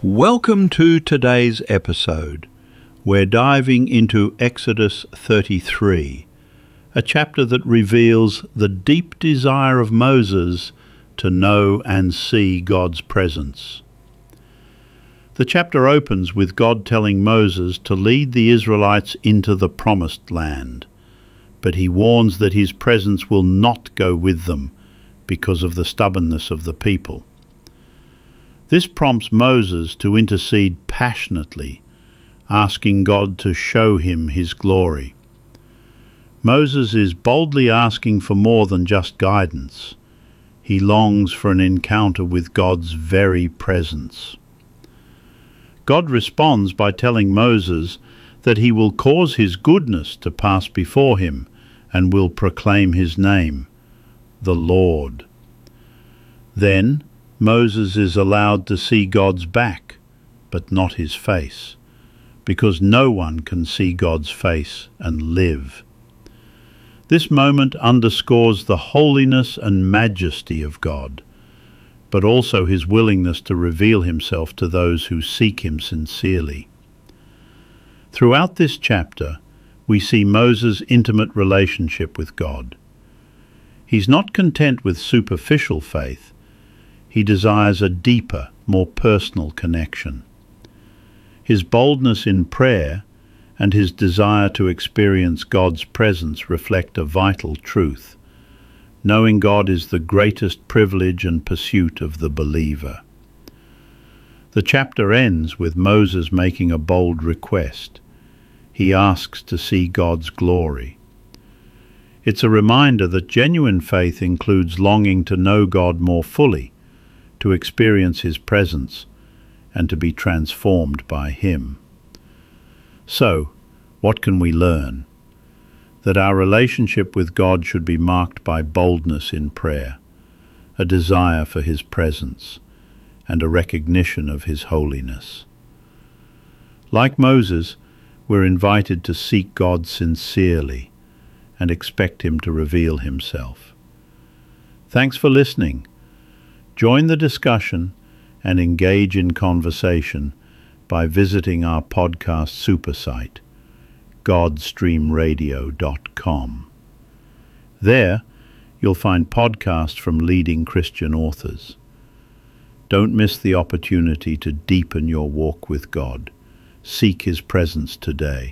Welcome to today's episode. We're diving into Exodus 33, a chapter that reveals the deep desire of Moses to know and see God's presence. The chapter opens with God telling Moses to lead the Israelites into the promised land, but he warns that his presence will not go with them because of the stubbornness of the people. This prompts Moses to intercede passionately, asking God to show him his glory. Moses is boldly asking for more than just guidance. He longs for an encounter with God's very presence. God responds by telling Moses that he will cause his goodness to pass before him and will proclaim his name, the Lord. Then Moses is allowed to see God's back, but not his face, because no one can see God's face and live. This moment underscores the holiness and majesty of God, but also his willingness to reveal himself to those who seek him sincerely. Throughout this chapter, we see Moses' intimate relationship with God. He's not content with superficial faith. He desires a deeper, more personal connection. His boldness in prayer and his desire to experience God's presence reflect a vital truth. Knowing God is the greatest privilege and pursuit of the believer. The chapter ends with Moses making a bold request. He asks to see God's glory. It's a reminder that genuine faith includes longing to know God more fully, to experience his presence, and to be transformed by him. So, what can we learn? That our relationship with God should be marked by boldness in prayer, a desire for his presence, and a recognition of his holiness. Like Moses, we're invited to seek God sincerely and expect him to reveal himself. Thanks for listening. Join the discussion and engage in conversation by visiting our podcast super site, godstreamradio.com. There, you'll find podcasts from leading Christian authors. Don't miss the opportunity to deepen your walk with God. Seek his presence today.